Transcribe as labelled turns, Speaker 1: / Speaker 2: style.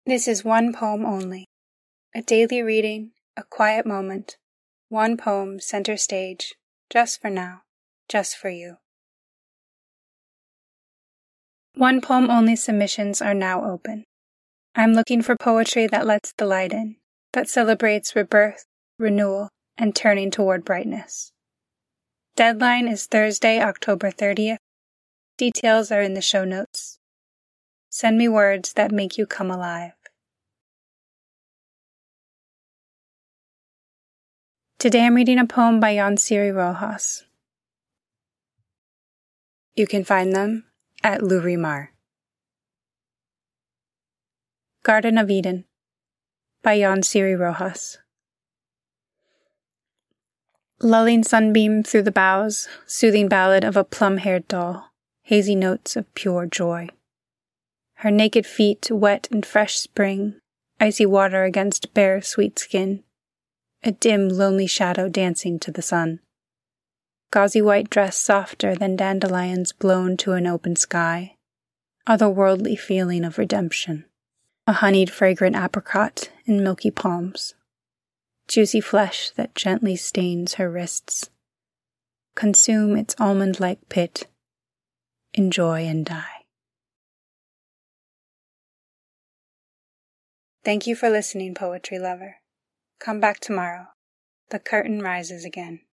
Speaker 1: This is one poem only. A daily reading, a quiet moment, one poem center stage, just for now, just for you. One poem only submissions are now open. I'm looking for poetry that lets the light in, that celebrates rebirth, renewal, and turning toward brightness. Deadline is Thursday, October 30th. Details are in the show notes. Send me words that make you come alive. Today I'm reading a poem by Yansiri Rojas. You can find them at Lurimar. Garden of Eden by Yansiri Rojas. Lulling sunbeam through the boughs, soothing ballad of a plum-haired doll, hazy notes of pure joy. Her naked feet wet in fresh spring, icy water against bare sweet skin, a dim lonely shadow dancing to the sun. Gauzy white dress softer than dandelions blown to an open sky, otherworldly feeling of redemption. A honeyed fragrant apricot in milky palms. Juicy flesh that gently stains her wrists. Consume its almond-like pit. Enjoy and die. Thank you for listening, poetry lover. Come back tomorrow. The curtain rises again.